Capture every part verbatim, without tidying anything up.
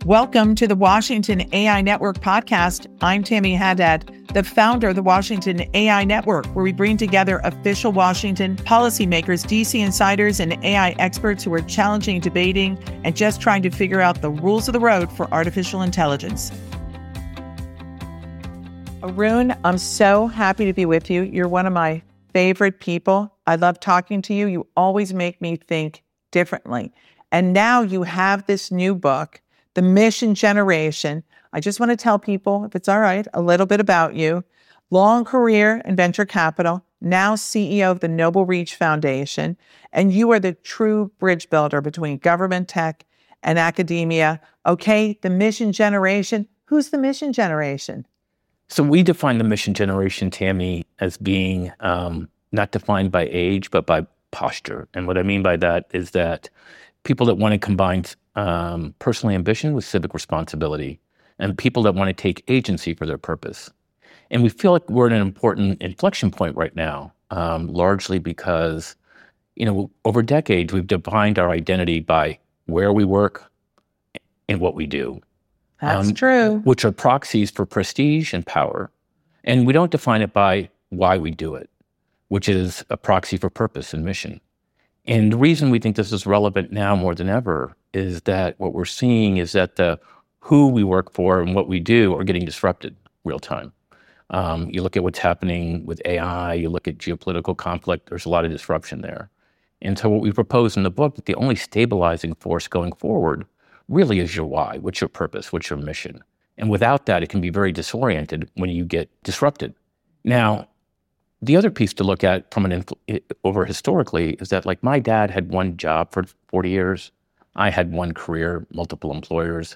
Welcome to the Washington A I Network podcast. I'm Tammy Haddad, the founder of the Washington A I Network, where we bring together official Washington policymakers, D C insiders, and A I experts who are challenging, debating, and just trying to figure out the rules of the road for artificial intelligence. Arun, I'm so happy to be with you. You're one of my favorite people. I love talking to you. You always make me think differently. And now you have this new book, The Mission Generation. I just want to tell people, if it's all right, a little bit about you. Long career in venture capital, now C E O of the Noble Reach Foundation, and you are the true bridge builder between government, tech, and academia. Okay, the mission generation. Who's the mission generation? So we define the mission generation, Tammy, as being um, not defined by age, but by posture. And what I mean by that is that people that want to combine um, personal ambition with civic responsibility, and people that want to take agency for their purpose. And we feel like we're at an important inflection point right now, um, largely because, you know, over decades, we've defined our identity by where we work and what we do. That's um, true. Which are proxies for prestige and power. And we don't define it by why we do it, which is a proxy for purpose and mission. And the reason we think this is relevant now more than ever is that what we're seeing is that the who we work for and what we do are getting disrupted real time. Um, you look at what's happening with A I, you look at geopolitical conflict, there's a lot of disruption there. And so what we propose in the book, that the only stabilizing force going forward really is your why, what's your purpose, what's your mission. And without that, it can be very disoriented when you get disrupted. Now, the other piece to look at from an infl- over historically is that, like, my dad had one job for forty years. I had one career, multiple employers.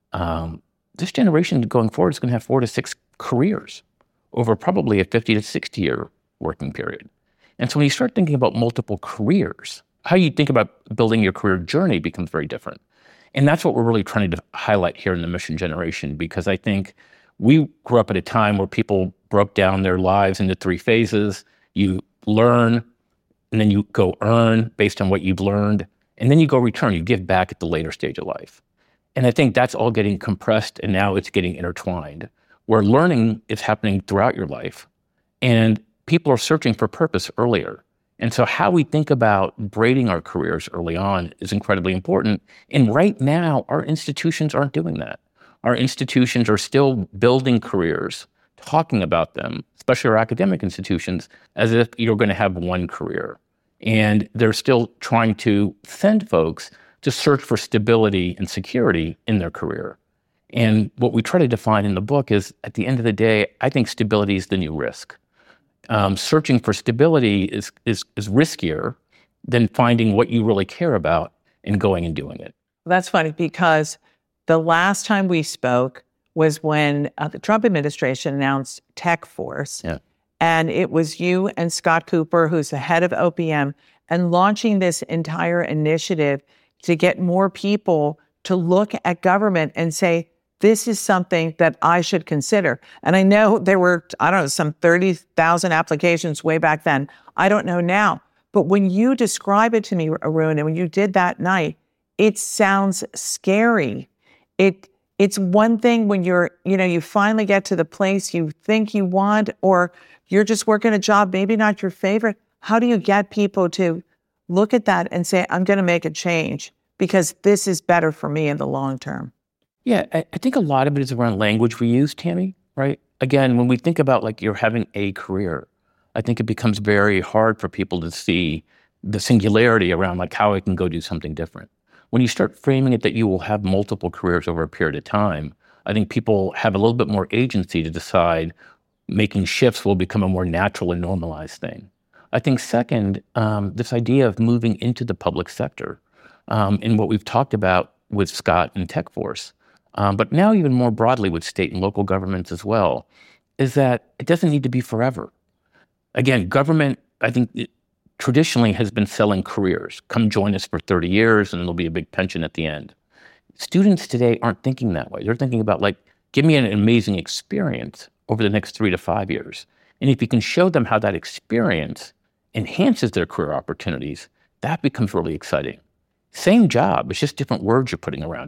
Um, this generation going forward is going to have four to six careers over probably a fifty to sixty year working period. And so when you start thinking about multiple careers, how you think about building your career journey becomes very different. And that's what we're really trying to highlight here in the mission generation, because I think we grew up at a time where people broke down their lives into three phases. You learn, and then you go earn based on what you've learned, and then you go return, you give back at the later stage of life. And I think that's all getting compressed, and now it's getting intertwined, where learning is happening throughout your life, and people are searching for purpose earlier. And so how we think about braiding our careers early on is incredibly important. And right now, our institutions aren't doing that. Our institutions are still building careers, talking about them, especially our academic institutions, as if you're going to have one career. And they're still trying to send folks to search for stability and security in their career. And what we try to define in the book is, at the end of the day, I think stability is the new risk. Um, searching for stability is, is, is riskier than finding what you really care about and going and doing it. That's funny, because the last time we spoke was when uh, the Trump administration announced Tech Force. Yeah. And it was you and Scott Cooper, who's the head of O P M, and launching this entire initiative to get more people to look at government and say, this is something that I should consider. And I know there were, I don't know, some thirty thousand applications way back then. I don't know now. But when you describe it to me, Arun, and when you did that night, it sounds scary. It It's one thing when you're, you know, you finally get to the place you think you want, or you're just working a job, maybe not your favorite. How do you get people to look at that and say, I'm going to make a change because this is better for me in the long term? Yeah, I, I think a lot of it is around language we use, Tammy, right? Again, when we think about, like, you're having a career, I think it becomes very hard for people to see the singularity around, like, how I can go do something different. When you start framing it that you will have multiple careers over a period of time, I think people have a little bit more agency to decide making shifts will become a more natural and normalized thing. I think second, um, this idea of moving into the public sector, um, and what we've talked about with Scott and Tech Force, um, but now even more broadly with state and local governments as well, is that it doesn't need to be forever. Again, government, I think, it traditionally has been selling careers. Come join us for thirty years and there'll be a big pension at the end. Students today aren't thinking that way. They're thinking about, like, give me an amazing experience over the next three to five years. And if you can show them how that experience enhances their career opportunities, that becomes really exciting. Same job, it's just different words you're putting around it.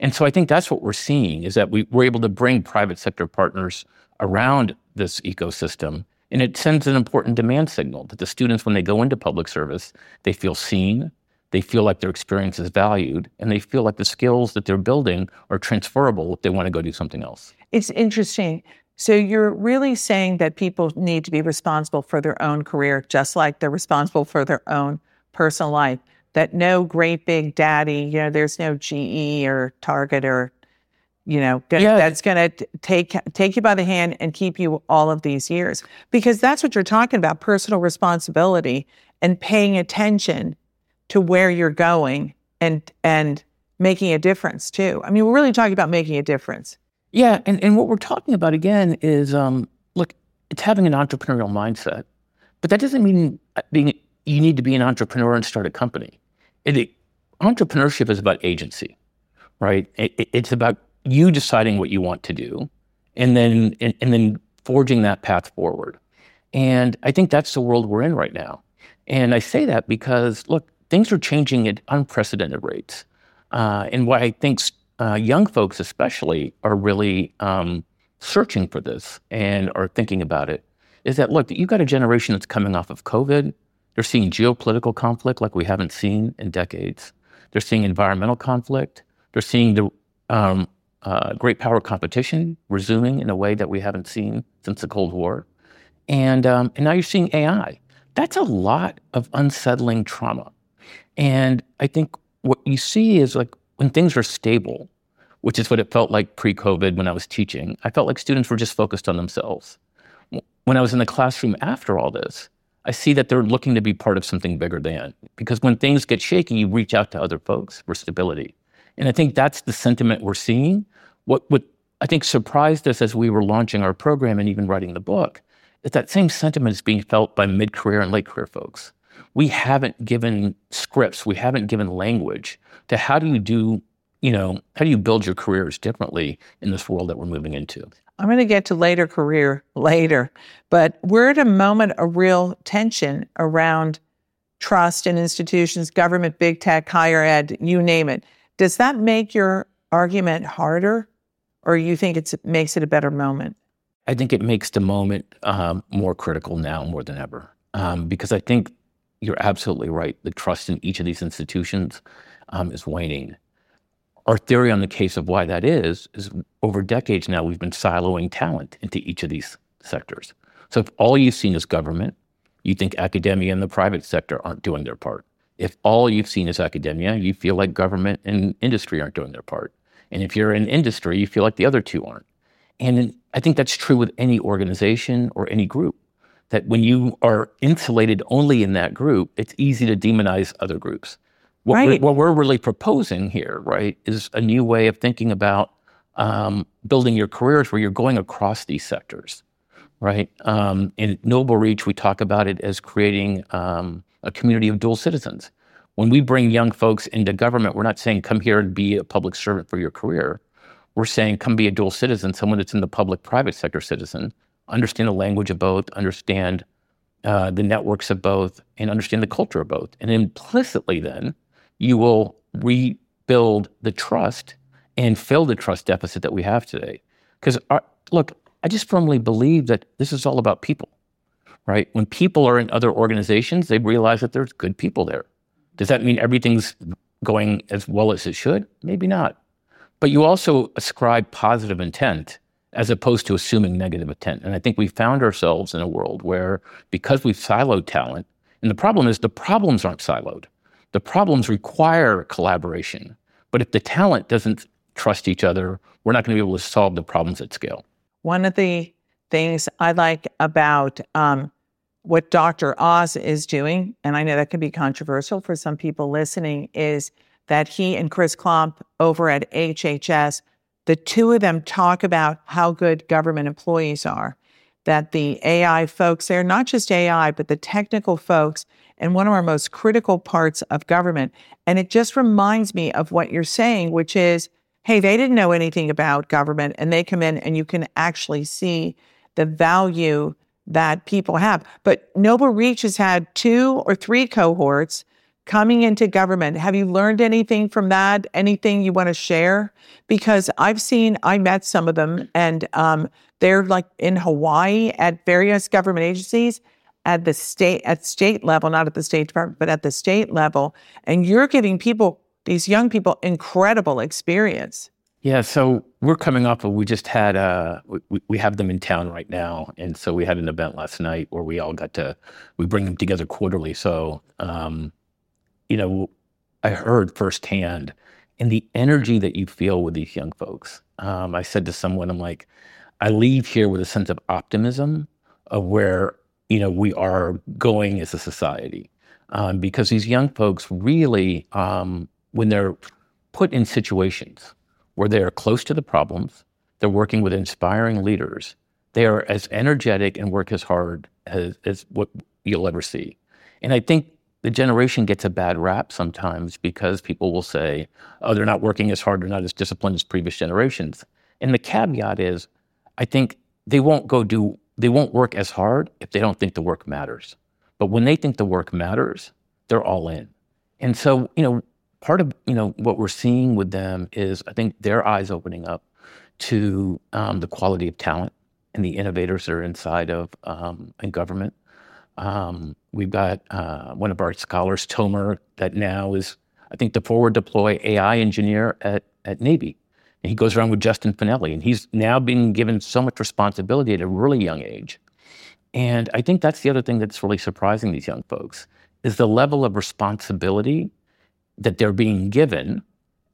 And so I think that's what we're seeing, is that we, we're able to bring private sector partners around this ecosystem. And it sends an important demand signal that the students, when they go into public service, they feel seen, they feel like their experience is valued, and they feel like the skills that they're building are transferable if they want to go do something else. It's interesting. So you're really saying that people need to be responsible for their own career, just like they're responsible for their own personal life. That no great big daddy, you know, there's no G E or Target or, you know, Yeah. that's going to take take you by the hand and keep you all of these years. Because that's what you're talking about, personal responsibility and paying attention to where you're going and and making a difference too. I mean, we're really talking about making a difference. Yeah, and, and what we're talking about again is, um, look, it's having an entrepreneurial mindset, but that doesn't mean being you need to be an entrepreneur and start a company. It, it, entrepreneurship is about agency, right? It, it, it's about you deciding what you want to do, and then and, and then forging that path forward. And I think that's the world we're in right now. And I say that because, look, things are changing at unprecedented rates. Uh, and what I think uh, young folks especially are really um, searching for this and are thinking about it is that, look, you've got a generation that's coming off of COVID. They're seeing geopolitical conflict like we haven't seen in decades. They're seeing environmental conflict. They're seeing the um, uh, great power competition resuming in a way that we haven't seen since the Cold War. And, um, and now you're seeing A I. That's a lot of unsettling trauma. And I think what you see is, like, when things are stable, which is what it felt like pre-COVID when I was teaching, I felt like students were just focused on themselves. When I was in the classroom after all this, I see that they're looking to be part of something bigger than, because when things get shaky, you reach out to other folks for stability. And I think that's the sentiment we're seeing. What, what I think surprised us as we were launching our program and even writing the book, is that same sentiment is being felt by mid-career and late-career folks. We haven't given scripts, we haven't given language to how do you do, you know, how do you build your careers differently in this world that we're moving into. I'm going to get to later career later, but we're at a moment of real tension around trust in institutions, government, big tech, higher ed, you name it. Does that make your argument harder, or you think it's, it makes it a better moment? I think it makes the moment um, more critical now more than ever, um, because I think you're absolutely right. The trust in each of these institutions um, is waning. Our theory on the case of why that is, is over decades now, we've been siloing talent into each of these sectors. So if all you've seen is government, you think academia and the private sector aren't doing their part. If all you've seen is academia, you feel like government and industry aren't doing their part. And if you're in industry, you feel like the other two aren't. And I think that's true with any organization or any group, that when you are insulated only in that group, it's easy to demonize other groups. What, right. we're, what we're really proposing here, right, is a new way of thinking about um, building your careers where you're going across these sectors, right? Um, in Noble Reach, we talk about it as creating um, a community of dual citizens. When we bring young folks into government, we're not saying come here and be a public servant for your career. We're saying come be a dual citizen, someone that's in the public-private sector citizen, understand the language of both, understand uh, the networks of both, and understand the culture of both. And implicitly then, you will rebuild the trust and fill the trust deficit that we have today. Because, look, I just firmly believe that this is all about people, right? When people are in other organizations, they realize that there's good people there. Does that mean everything's going as well as it should? Maybe not. But you also ascribe positive intent as opposed to assuming negative intent. And I think we found ourselves in a world where, because we've siloed talent, and the problem is the problems aren't siloed. The problems require collaboration. But if the talent doesn't trust each other, we're not going to be able to solve the problems at scale. One of the things I like about um, what Doctor Oz is doing, and I know that can be controversial for some people listening, is that he and Chris Klomp over at H H S, the two of them talk about how good government employees are, that the A I folks there, not just A I, but the technical folks, and one of our most critical parts of government. And it just reminds me of what you're saying, which is, hey, they didn't know anything about government, and they come in and you can actually see the value that people have. But Noble Reach has had two or three cohorts coming into government. Have you learned anything from that? Anything you want to share? Because I've seen, I met some of them, and um, they're like in Hawaii at various government agencies at the state, at state level, not at the State Department, but at the state level. And you're giving people, these young people, incredible experience. Yeah, so we're coming off of, we just had, uh, we, we have them in town right now. And so we had an event last night where we all got to, we bring them together quarterly. So, um, you know, I heard firsthand, and the energy that you feel with these young folks. Um, I said to someone, I'm like, I leave here with a sense of optimism of where, you know, we are going as a society. Um, because these young folks really, um, when they're put in situations where they are close to the problems, they're working with inspiring leaders, they are as energetic and work as hard as, as what you'll ever see. And I think the generation gets a bad rap sometimes because people will say, oh, they're not working as hard, they're not as disciplined as previous generations. And the caveat is, I think they won't go do, they won't work as hard if they don't think the work matters. But when they think the work matters, they're all in. And so, you know, part of, you know, what we're seeing with them is, I think, their eyes opening up to um, the quality of talent and the innovators that are inside of um, in government. Um, we've got uh, one of our scholars, Tomer, that now is, I think, the forward deploy A I engineer at, at Navy. And he goes around with Justin Finelli, and he's now being given so much responsibility at a really young age. And I think that's the other thing that's really surprising these young folks, is the level of responsibility that they're being given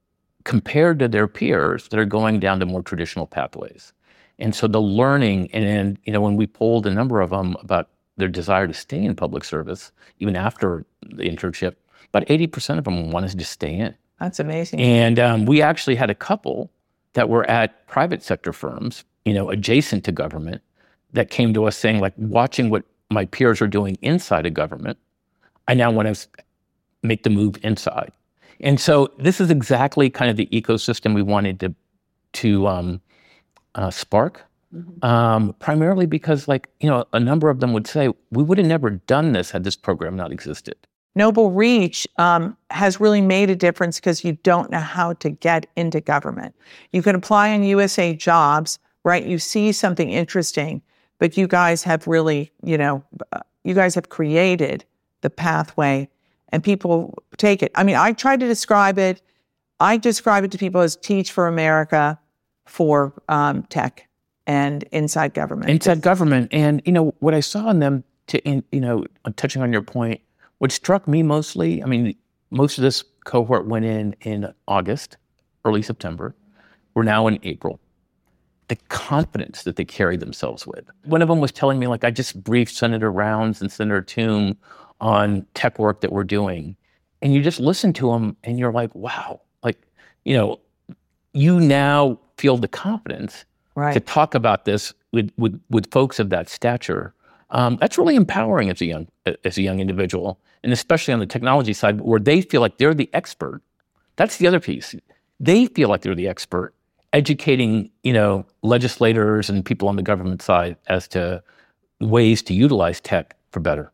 compared to their peers that are going down the more traditional pathways. And so the learning, and, and you know, when we polled a number of them about their desire to stay in public service, even after the internship, about eighty percent of them wanted to stay in. That's amazing. And um, we actually had a couple that were at private sector firms, you know, adjacent to government, that came to us saying, like, watching what my peers are doing inside of government, I now want to make the move inside. And so this is exactly kind of the ecosystem we wanted to to um, uh, spark, mm-hmm. um, primarily because, like, you know, a number of them would say, we would have never done this had this program not existed. Noble Reach um, has really made a difference because you don't know how to get into government. You can apply on U S A Jobs, right? You see something interesting, but you guys have really, you know, you guys have created the pathway, and people take it. I mean, I try to describe it, I describe it to people as Teach for America for um, tech and inside government. Inside government. And, you know, what I saw in them, to, in, you know, touching on your point, what struck me mostly, I mean, most of this cohort went in in August, early September. We're now in April. The confidence that they carry themselves with. One of them was telling me, like, I just briefed Senator Rounds and Senator Toome on tech work that we're doing. And you just listen to them and you're like, wow, like, you know, you now feel the confidence right. to talk about this with, with, with folks of that stature. Um, that's really empowering as a young as a young individual, and especially on the technology side, where they feel like they're the expert. That's the other piece. They feel like they're the expert, educating, you know, legislators and people on the government side as to ways to utilize tech for better.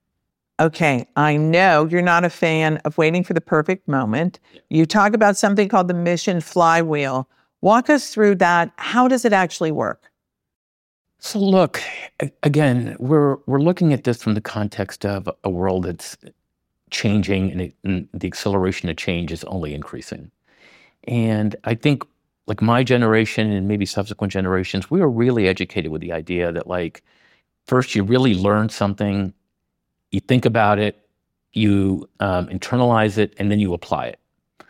Okay, I know you're not a fan of waiting for the perfect moment. You talk about something called the mission flywheel. Walk us through that. How does it actually work? So look, again, we're we're looking at this from the context of a world that's changing, and, it, and the acceleration of change is only increasing. And I think, like, my generation and maybe subsequent generations, we were really educated with the idea that, like, first you really learn something, you think about it, you um, internalize it, and then you apply it.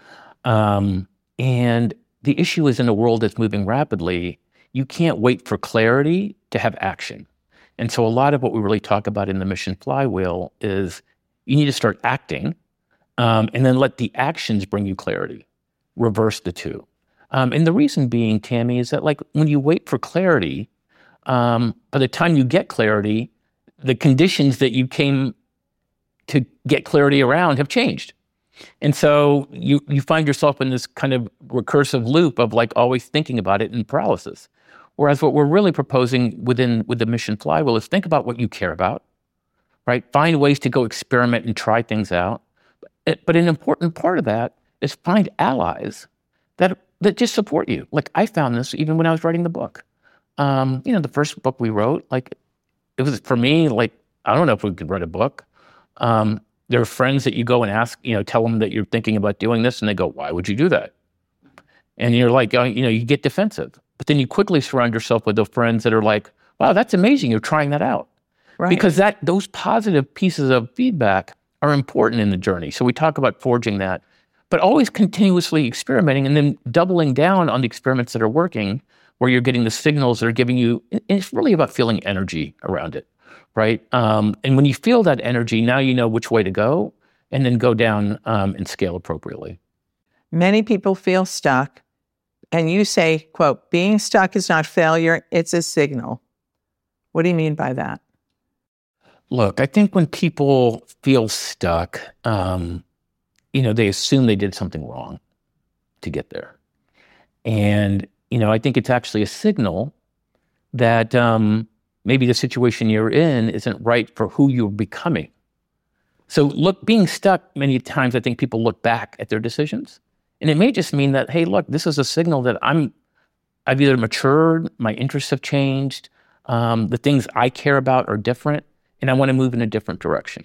Um, and the issue is, in a world that's moving rapidly, you can't wait for clarity to have action. And so a lot of what we really talk about in the mission flywheel is you need to start acting, um, and then let the actions bring you clarity. Reverse the two. Um, and the reason being, Tammy, is that, like, when you wait for clarity, um, by the time you get clarity, the conditions that you came to get clarity around have changed. And so you, you find yourself in this kind of recursive loop of, like, always thinking about it in paralysis. Whereas what we're really proposing within with the mission flywheel is think about what you care about, right? Find ways to go experiment and try things out. It- But an important part of that is find allies that that just support you. Like I found this even when I was writing the book. Um, you know, the first book we wrote, like it was for me, like, I don't know if we could write a book. Um, there are friends that you go and ask, you know, tell them that you're thinking about doing this, and they go, why would you do that? And you're like, oh, you know, you get defensive. But then you quickly surround yourself with those friends that are like, wow, that's amazing. You're trying that out. Right. Because that those positive pieces of feedback are important in the journey. So we talk about forging that, but always continuously experimenting and then doubling down on the experiments that are working, where you're getting the signals that are giving you, it's really about feeling energy around it, right? Um, and when you feel that energy, now you know which way to go, and then go down um, and scale appropriately. Many people feel stuck, and you say, quote, being stuck is not failure, it's a signal. What do you mean by that? Look, I think when people feel stuck, um, you know, they assume they did something wrong to get there. And, you know, I think it's actually a signal that um, maybe the situation you're in isn't right for who you're becoming. So look, being stuck, many times I think people look back at their decisions. And it may just mean that, hey, look, this is a signal that I'm, I've either matured, my interests have changed, um, the things I care about are different, and I want to move in a different direction.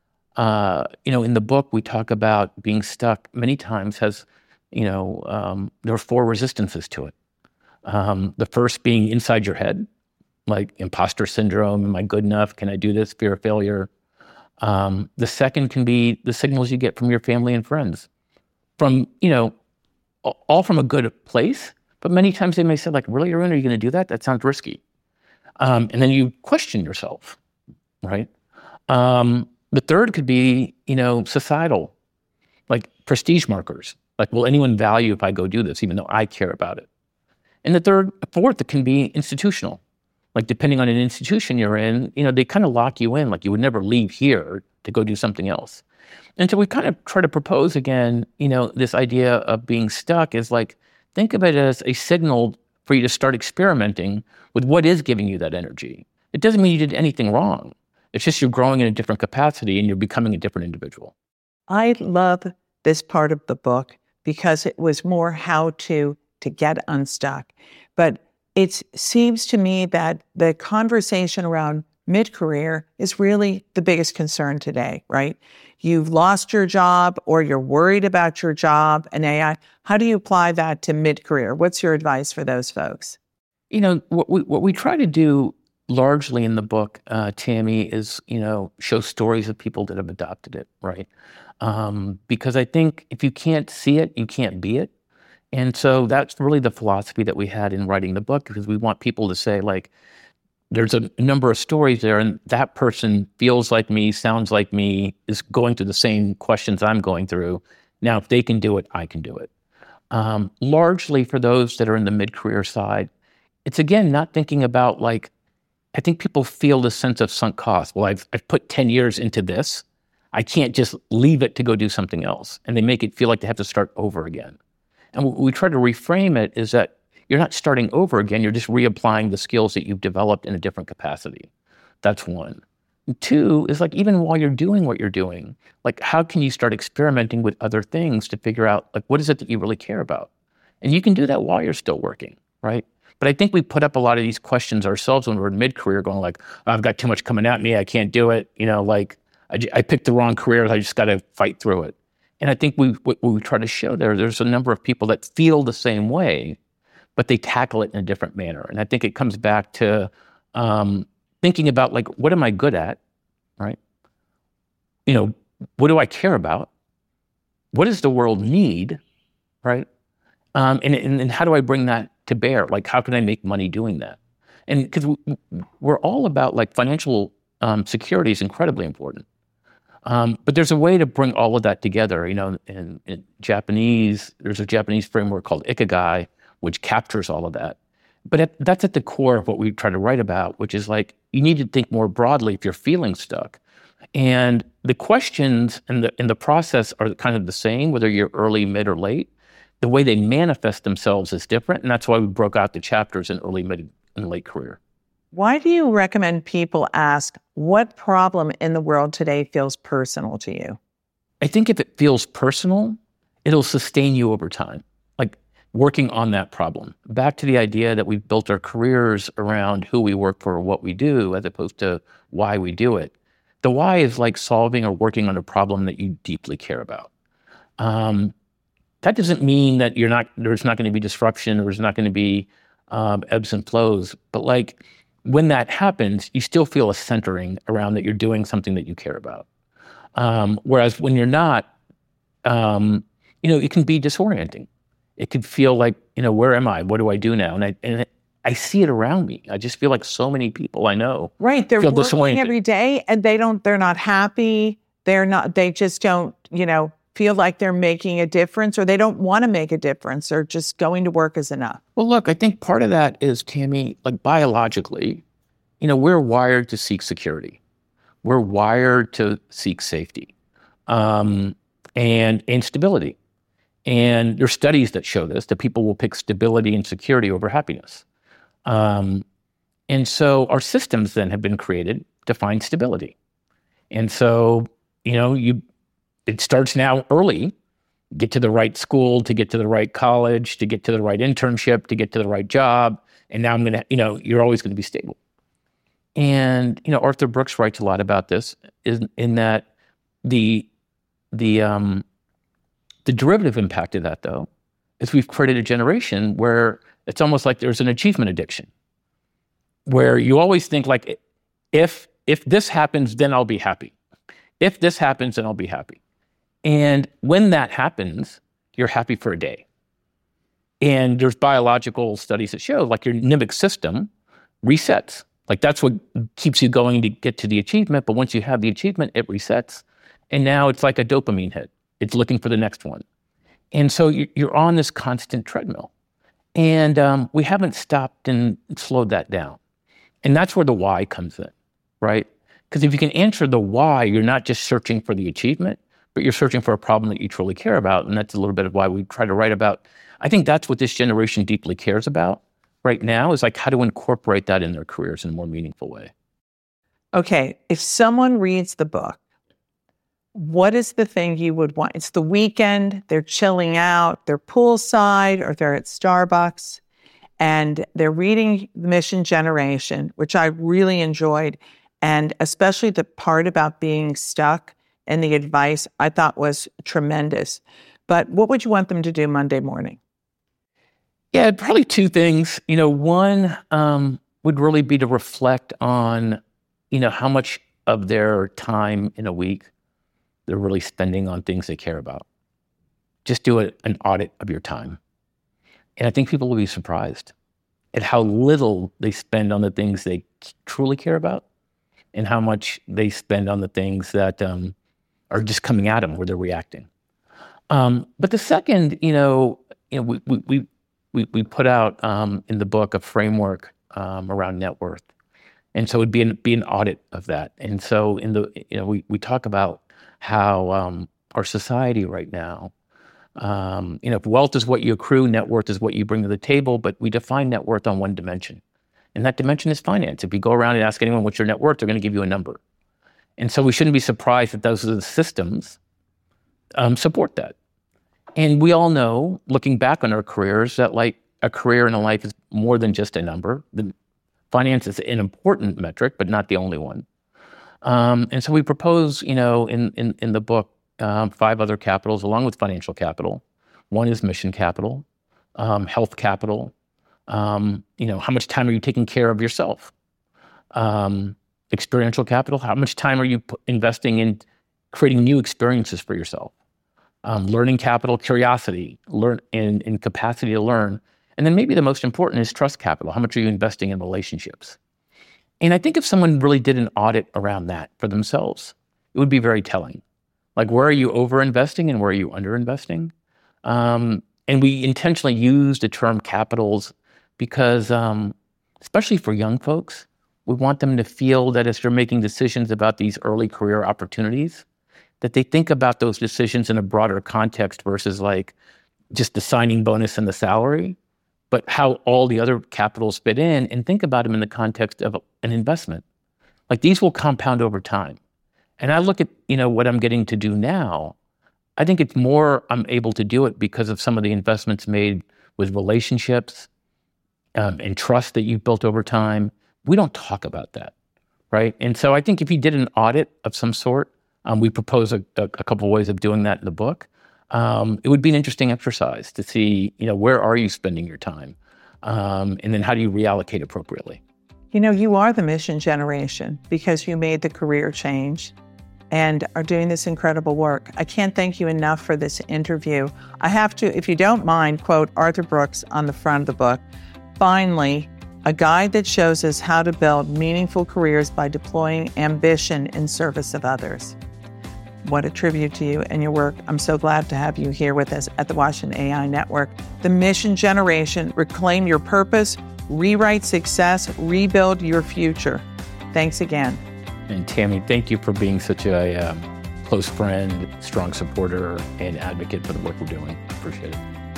Uh, you know, in the book, we talk about being stuck many times has, you know, um, there are four resistances to it. Um, the first being inside your head, like imposter syndrome, am I good enough? Can I do this? Fear of failure. Um, the second can be the signals you get from your family and friends. From, you know, all from a good place, but many times they may say, like, really, Arun, are you going to do that? That sounds risky. Um, and then you question yourself, right? Um, the third could be, you know, societal, like prestige markers. Like, will anyone value if I go do this, even though I care about it? And the third, fourth, it can be institutional. Like, depending on an institution you're in, you know, they kind of lock you in, like you would never leave here to go do something else. And so we kind of try to propose again, you know, this idea of being stuck is like, think of it as a signal for you to start experimenting with what is giving you that energy. It doesn't mean you did anything wrong. It's just you're growing in a different capacity and you're becoming a different individual. I love this part of the book because it was more how to to get unstuck. But it seems to me that the conversation around mid-career is really the biggest concern today, right? You've lost your job or you're worried about your job and A I. How do you apply that to mid-career? What's your advice for those folks? You know, what we, what we try to do largely in the book, uh, Tammy, is, you know, show stories of people that have adopted it, right? Um, because I think if you can't see it, you can't be it. And so that's really the philosophy that we had in writing the book, because we want people to say, like, there's a number of stories there, and that person feels like me, sounds like me, is going through the same questions I'm going through. Now, if they can do it, I can do it. Um, largely for those that are in the mid-career side, it's, again, not thinking about, like, I think people feel this sense of sunk cost. Well, I've, I've put ten years into this. I can't just leave it to go do something else. And they make it feel like they have to start over again. And what we try to reframe it is that you're not starting over again. You're just reapplying the skills that you've developed in a different capacity. That's one. And two is, like, even while you're doing what you're doing, like, how can you start experimenting with other things to figure out, like, what is it that you really care about? And you can do that while you're still working, right? But I think we put up a lot of these questions ourselves when we're in mid-career, going like, oh, I've got too much coming at me. I can't do it. You know, like, I, I picked the wrong career. I just got to fight through it. And I think we what we try to show there, there's a number of people that feel the same way, but they tackle it in a different manner. And I think it comes back to um, thinking about, like, what am I good at, right? You know, what do I care about? What does the world need, right? Um, and, and, and how do I bring that to bear? Like, how can I make money doing that? And because we, we're all about, like, financial um, security is incredibly important. Um, but there's a way to bring all of that together. You know, in, in Japanese, there's a Japanese framework called Ikigai, which captures all of that. But at, that's at the core of what we try to write about, which is, like, you need to think more broadly if you're feeling stuck. And the questions and the, and the process are kind of the same, whether you're early, mid, or late. The way they manifest themselves is different, and that's why we broke out the chapters in early, mid, and late career. Why do you recommend people ask what problem in the world today feels personal to you? I think if it feels personal, it'll sustain you over time. Like working on that problem. Back to the idea that we've built our careers around who we work for or what we do, as opposed to why we do it. The why is like solving or working on a problem that you deeply care about. Um, that doesn't mean that you're not, there's not going to be disruption or there's not going to be um, ebbs and flows. But like when that happens, you still feel a centering around that you're doing something that you care about. Um, whereas when you're not, um, you know, it can be disorienting. It could feel like, you know, where am I? What do I do now? And I, and I see it around me. I just feel like so many people I know right. They're feel working disoriented every day, and they don't. They're not happy. They're not. They just don't. You know, feel like they're making a difference, or they don't want to make a difference, or just going to work is enough. Well, look, I think part of that is, Tammy, like biologically, you know, we're wired to seek security. We're wired to seek safety um, and, and stability. And there's studies that show this, that people will pick stability and security over happiness. Um, and so our systems then have been created to find stability. And so, you know, you it starts now early, get to the right school, to get to the right college, to get to the right internship, to get to the right job. And now I'm going to, you know, you're always going to be stable. And, you know, Arthur Brooks writes a lot about this in, in that the, the, um, the derivative impact of that, though, is we've created a generation where it's almost like there's an achievement addiction, where you always think like, if, if this happens, then I'll be happy. If this happens, then I'll be happy. And when that happens, you're happy for a day. And there's biological studies that show like your limbic system resets. Like that's what keeps you going to get to the achievement. But once you have the achievement, it resets. And now it's like a dopamine hit. It's looking for the next one. And so you're on this constant treadmill. And um, we haven't stopped and slowed that down. And that's where the why comes in, right? Because if you can answer the why, you're not just searching for the achievement, but you're searching for a problem that you truly care about. And that's a little bit of why we try to write about. I think that's what this generation deeply cares about right now, is like how to incorporate that in their careers in a more meaningful way. Okay, if someone reads the book, what is the thing you would want? It's the weekend, they're chilling out, they're poolside, or they're at Starbucks, and they're reading Mission Generation, which I really enjoyed, and especially the part about being stuck and the advice I thought was tremendous. But what would you want them to do Monday morning? Yeah, probably two things. You know, one um, would really be to reflect on, you know, how much of their time in a week they're really spending on things they care about. Just do a, an audit of your time. And I think people will be surprised at how little they spend on the things they truly care about and how much they spend on the things that um, are just coming at them where they're reacting. Um, but the second, you know, you know, we we we we put out um, in the book a framework um, around net worth, and so it'd be an, be an audit of that. And so in the you know we we talk about how um, our society right now, um, you know, if wealth is what you accrue, net worth is what you bring to the table, but we define net worth on one dimension. And that dimension is finance. If you go around and ask anyone what's your net worth, they're going to give you a number. And so we shouldn't be surprised that those are the systems um, support that. And we all know, looking back on our careers, that like a career in a life is more than just a number. The finance is an important metric, but not the only one. Um, and so we propose, you know, in, in, in the book, um, five other capitals along with financial capital. One is mission capital, um, health capital. Um, you know, how much time are you taking care of yourself? Um, experiential capital, how much time are you p- investing in creating new experiences for yourself? Um, learning capital, curiosity, learn and, and capacity to learn. And then maybe the most important is trust capital. How much are you investing in relationships? And I think if someone really did an audit around that for themselves, it would be very telling. Like, where are you over-investing and where are you under-investing? Um, and we intentionally use the term capitals because, um, especially for young folks, we want them to feel that as they're making decisions about these early career opportunities, that they think about those decisions in a broader context versus like just the signing bonus and the salary, but how all the other capitals fit in, and think about them in the context of an investment. Like, these will compound over time. And I look at, you know, what I'm getting to do now I think it's more I'm able to do it because of some of the investments made with relationships um, and trust that you've built over time. We don't talk about that, right? And so I think if you did an audit of some sort, um, we propose a, a, a couple of ways of doing that in the book. Um, it would be an interesting exercise to see, you know, where are you spending your time? Um, and then how do you reallocate appropriately? You know, you are the mission generation because you made the career change and are doing this incredible work. I can't thank you enough for this interview. I have to, if you don't mind, quote Arthur Brooks on the front of the book. Finally, a guide that shows us how to build meaningful careers by deploying ambition in service of others. What a tribute to you and your work. I'm so glad to have you here with us at the Washington A I Network. The Mission Generation, reclaim your purpose, rewrite success, rebuild your future. Thanks again. And Tammy, thank you for being such a um, close friend, strong supporter, and advocate for the work we're doing. Appreciate it.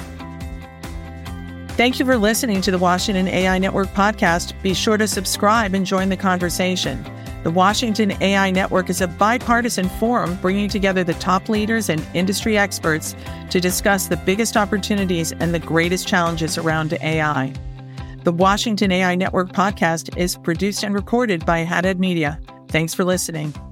Thank you for listening to the Washington A I Network podcast. Be sure to subscribe and join the conversation. The Washington A I Network is a bipartisan forum bringing together the top leaders and industry experts to discuss the biggest opportunities and the greatest challenges around A I. The Washington A I Network podcast is produced and recorded by Haddad Media. Thanks for listening.